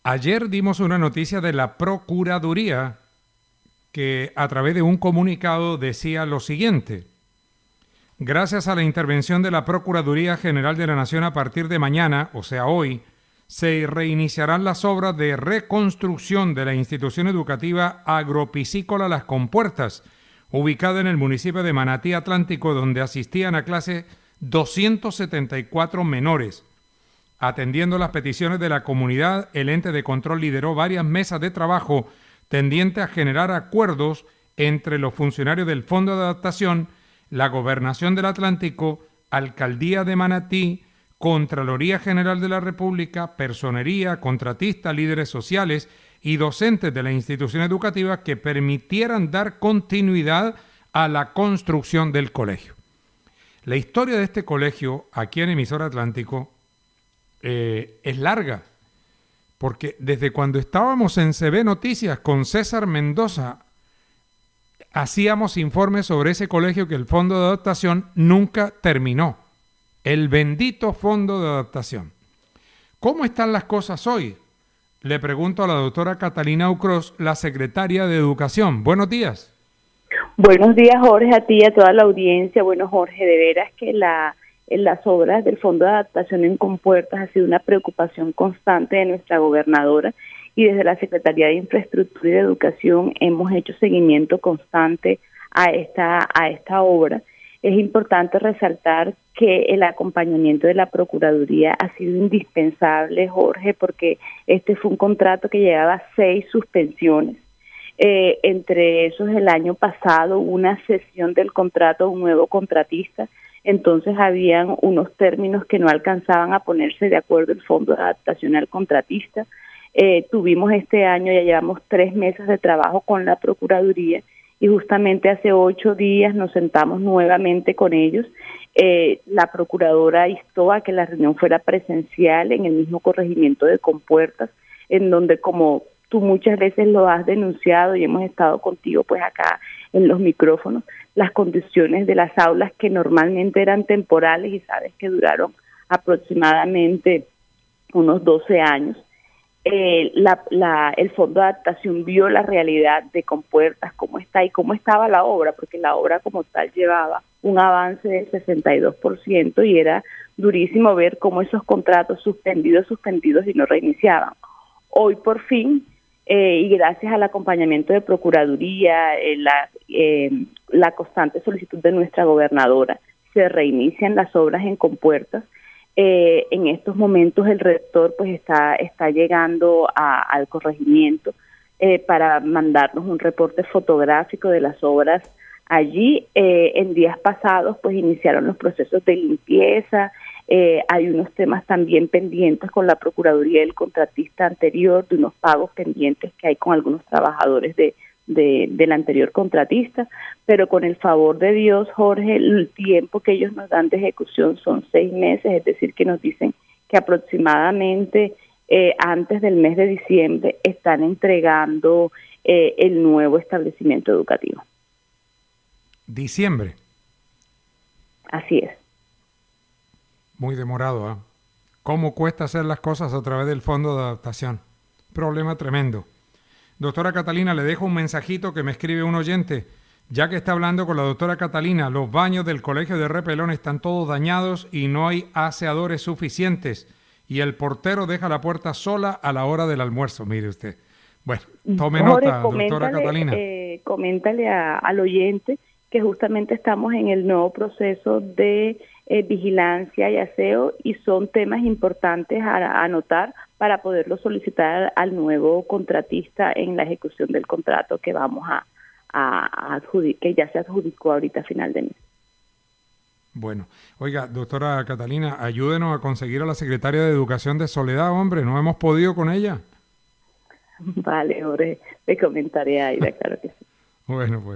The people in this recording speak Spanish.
Ayer dimos una noticia de la Procuraduría que a través de un comunicado decía lo siguiente. Gracias a la intervención de la Procuraduría General de la Nación a partir de mañana, o sea hoy, se reiniciarán las obras de reconstrucción de la institución educativa agropiscícola Las Compuertas, ubicada en el municipio de Manatí Atlántico, donde asistían a clase 274 menores. Atendiendo las peticiones de la comunidad, el ente de control lideró varias mesas de trabajo tendientes a generar acuerdos entre los funcionarios del Fondo de Adaptación, la Gobernación del Atlántico, Alcaldía de Manatí, Contraloría General de la República, Personería, contratistas, líderes sociales y docentes de la institución educativa que permitieran dar continuidad a la construcción del colegio. La historia de este colegio aquí en Emisora Atlántico es larga, porque desde cuando estábamos en CB Noticias con César Mendoza, hacíamos informes sobre ese colegio que el Fondo de Adaptación nunca terminó. El bendito Fondo de Adaptación. ¿Cómo están las cosas hoy? Le pregunto a la doctora Catalina Ucros, la secretaria de Educación. Buenos días. Buenos días, Jorge, a ti y a toda la audiencia. Bueno, Jorge, de veras que en las obras del Fondo de Adaptación en Compuertas ha sido una preocupación constante de nuestra gobernadora, y desde la Secretaría de Infraestructura y de Educación hemos hecho seguimiento constante a esta obra. Es importante resaltar que el acompañamiento de la Procuraduría ha sido indispensable, Jorge, porque este fue un contrato que llevaba 6 suspensiones. Entre esos, el año pasado hubo una cesión del contrato a un nuevo contratista. Entonces habían unos términos que no alcanzaban a ponerse de acuerdo el Fondo de Adaptación al contratista. Tuvimos este año, ya llevamos 3 meses de trabajo con la Procuraduría, y justamente hace 8 días nos sentamos nuevamente con ellos. La Procuradora instó a que la reunión fuera presencial en el mismo corregimiento de Compuertas, en donde, como tú muchas veces lo has denunciado y hemos estado contigo pues acá en los micrófonos, las condiciones de las aulas que normalmente eran temporales y sabes que duraron aproximadamente unos 12 años. El Fondo de Adaptación vio la realidad de Compuertas, cómo está y cómo estaba la obra, porque la obra como tal llevaba un avance del 62% y era durísimo ver cómo esos contratos suspendidos y no reiniciaban. Hoy por fin, y gracias al acompañamiento de Procuraduría, la constante solicitud de nuestra gobernadora, se reinician las obras en Compuertas. En estos momentos el rector pues está llegando al corregimiento para mandarnos un reporte fotográfico de las obras allí. En días pasados pues iniciaron los procesos de limpieza. Hay unos temas también pendientes con la Procuraduría del contratista anterior, de unos pagos pendientes que hay con algunos trabajadores del anterior contratista, pero con el favor de Dios, Jorge, el tiempo que ellos nos dan de ejecución son 6 meses, es decir, que nos dicen que aproximadamente antes del mes de diciembre están entregando el nuevo establecimiento educativo. Diciembre. Así es. Muy demorado, ¿eh? ¿Cómo cuesta hacer las cosas a través del Fondo de Adaptación? Problema tremendo. Doctora Catalina, le dejo un mensajito que me escribe un oyente. Ya que está hablando con la doctora Catalina, los baños del colegio de Repelón están todos dañados y no hay aseadores suficientes. Y el portero deja la puerta sola a la hora del almuerzo, mire usted. Bueno, tome nota, doctora Catalina. Coméntale al oyente que justamente estamos en el nuevo proceso de vigilancia y aseo, y son temas importantes a anotar para poderlo solicitar al nuevo contratista en la ejecución del contrato que vamos a adjudicar, que ya se adjudicó ahorita a final de mes. Bueno, oiga, doctora Catalina, ayúdenos a conseguir a la secretaria de Educación de Soledad, hombre, no hemos podido con ella. Vale, Jorge, te comentaré, Aida, claro que sí. Bueno, pues.